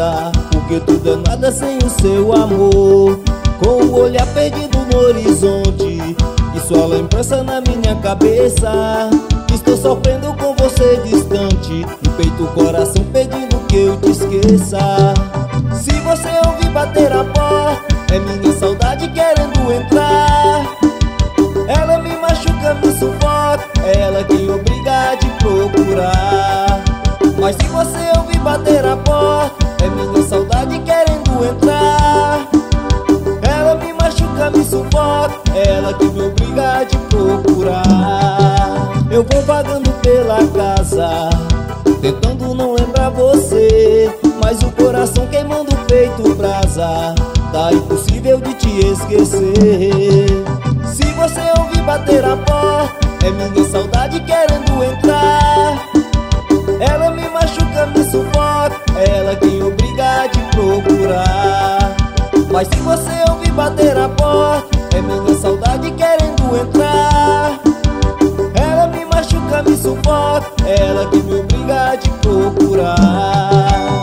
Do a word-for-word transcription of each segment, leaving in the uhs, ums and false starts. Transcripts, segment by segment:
casa, porque tudo é nada sem o seu amor. Com o olhar perdido no horizonte e sua lembrança na minha cabeça, estou sofrendo com você distante, no peito o coração pedindo que eu te esqueça. Se você ouvir bater a porta, é minha saudade querendo entrar. Ela me machuca, me sufoca, é ela quem obriga a te procurar. Mas se você ouvir bater a porta, é minha saudade querendo entrar. Ela me machuca, me sufoca, é ela que me obriga a te procurar. Eu vou vagando pela casa, tentando não lembrar você, mas o coração queimando o peito brasa, tá impossível de te esquecer. Se você ouvir bater a porta, é minha saudade querendo entrar. Ela me machuca, me sufoca, é ela quem obriga a te procurar. Mas se você ouvir bater a porta, é minha saudade querendo entrar. Ela me machuca, me sufoca, é ela que me obriga a te procurar.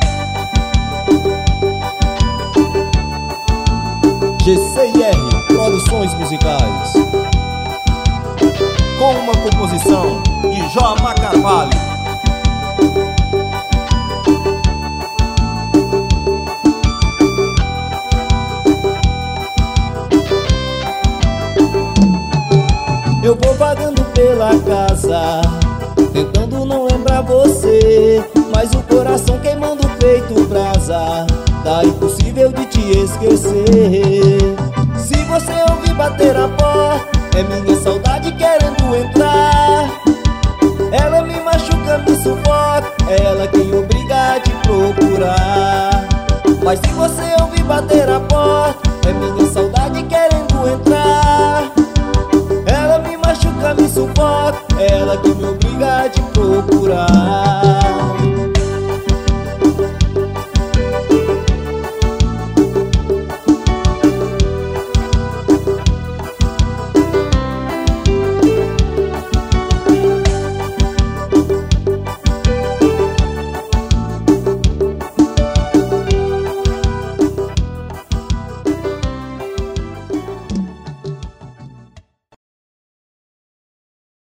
G C I R Produções Musicais, com uma composição de Joamar Carvalho. Eu vou vagando pela casa, tentando não lembrar você, mas o coração queimando o peito brasa, tá impossível de te esquecer. Se você ouvir bater a porta, é minha saudade querendo entrar.